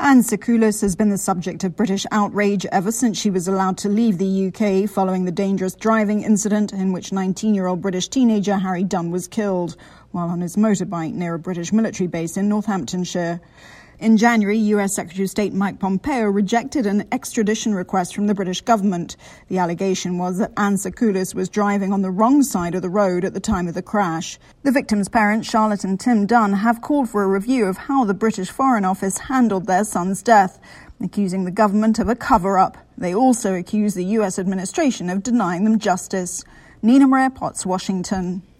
Anne Sacoolas has been the subject of British outrage ever since she was allowed to leave the UK following the dangerous driving incident in which 19-year-old British teenager Harry Dunn was killed while on his motorbike near a British military base in Northamptonshire. In January, US Secretary of State Mike Pompeo rejected an extradition request from the British government. The allegation was that Anne Sacoolas was driving on the wrong side of the road at the time of the crash. The victim's parents, Charlotte and Tim Dunn, have called for a review of how the British Foreign Office handled their son's death, accusing the government of a cover-up. They also accuse the US administration of denying them justice. Nina Maria Potts, Washington.